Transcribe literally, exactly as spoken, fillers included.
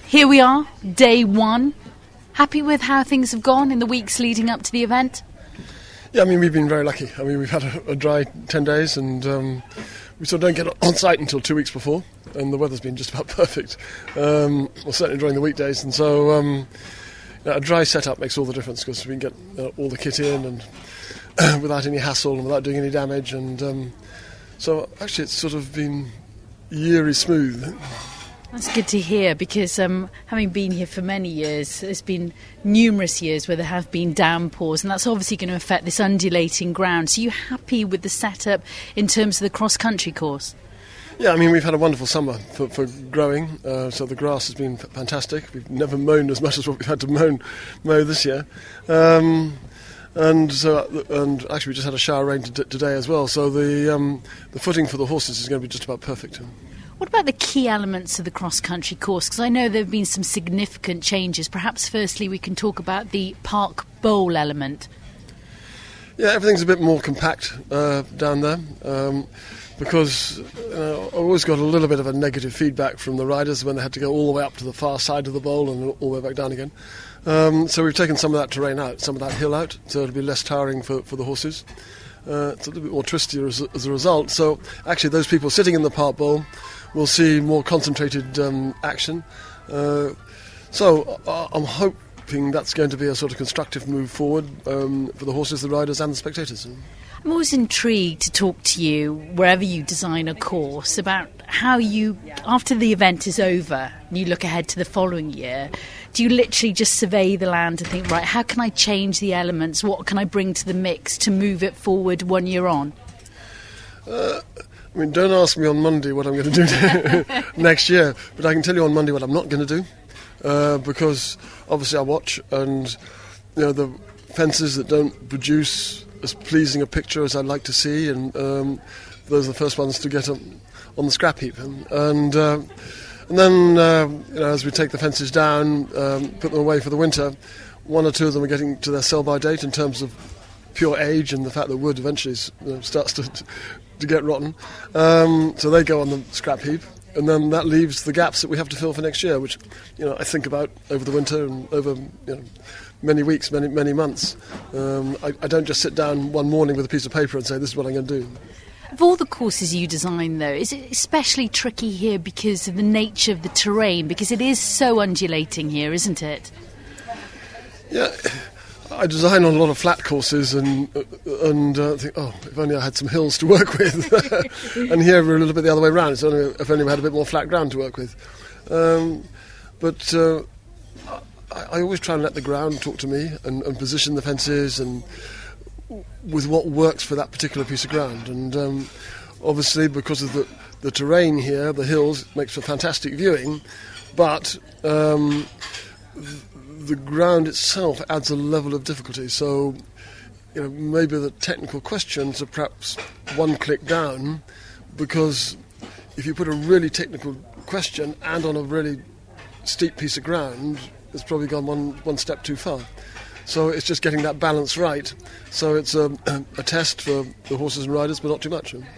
Here we are, day one. Happy with how things have gone in the weeks leading up to the event? Yeah, I mean, we've been very lucky. I mean, we've had a, a dry ten days and um, we sort of don't get on site until two weeks before, and the weather's been just about perfect. Um, well, certainly during the weekdays, and so um, you know, a dry setup makes all the difference because we can get uh, all the kit in and without any hassle and without doing any damage, and um, so actually it's sort of been eerie smooth. That's good to hear, because um, having been here for many years, there's been numerous years where there have been downpours, and that's obviously going to affect this undulating ground. So are you happy with the setup in terms of the cross-country course? Yeah, I mean, we've had a wonderful summer for, for growing, uh, so the grass has been f- fantastic. We've never mown as much as what we've had to mow, mow this year. Um, and so, and actually we just had a shower rain t- today as well, so the, um, the footing for the horses is going to be just about perfect. What about the key elements of the cross-country course? Because I know there have been some significant changes. Perhaps firstly we can talk about the park bowl element. Yeah, everything's a bit more compact uh, down there um, because uh, I always got a little bit of a negative feedback from the riders when they had to go all the way up to the far side of the bowl and all the way back down again. Um, so we've taken some of that terrain out, some of that hill out, so it'll be less tiring for, for the horses. Uh, it's a little bit more twistier as, as a result. So actually those people sitting in the park bowl will see more concentrated um, action. Uh, so uh, I'm hoping that's going to be a sort of constructive move forward um, for the horses, the riders and the spectators. I'm always intrigued to talk to you, wherever you design a course, about how you, after the event is over, and you look ahead to the following year, do you literally just survey the land and think, right, how can I change the elements? What can I bring to the mix to move it forward one year on? Uh, I mean, don't ask me on Monday what I'm going to do next year, but I can tell you on Monday what I'm not going to do, uh, because obviously I watch, and you know, the fences that don't produce as pleasing a picture as I'd like to see, and um, those are the first ones to get on, on the scrap heap. And and, uh, and then uh, you know, as we take the fences down, um, put them away for the winter, one or two of them are getting to their sell-by date in terms of pure age and the fact that wood eventually you know, starts to to get rotten. Um, so they go on the scrap heap, and then that leaves the gaps that we have to fill for next year, which you know I think about over the winter and over you know, many weeks, many many months. Um, I, I don't just sit down one morning with a piece of paper and say, this is what I'm going to do. Of all the courses you design, though, is it especially tricky here because of the nature of the terrain? Because it is so undulating here, isn't it? Yeah, I design on a lot of flat courses and and uh, think, oh, if only I had some hills to work with. And here we're a little bit the other way around. It's only if only we had a bit more flat ground to work with. Um, but uh, I, I always try and let the ground talk to me and, and position the fences and with what works for that particular piece of ground. And um, obviously, because of the, the terrain here, the hills, makes for fantastic viewing, but um, the ground itself adds a level of difficulty. So, you know, maybe the technical questions are perhaps one click down, because if you put a really technical question and on a really steep piece of ground, it's probably gone one, one step too far. So it's just getting that balance right. So it's a, a test for the horses and riders, but not too much.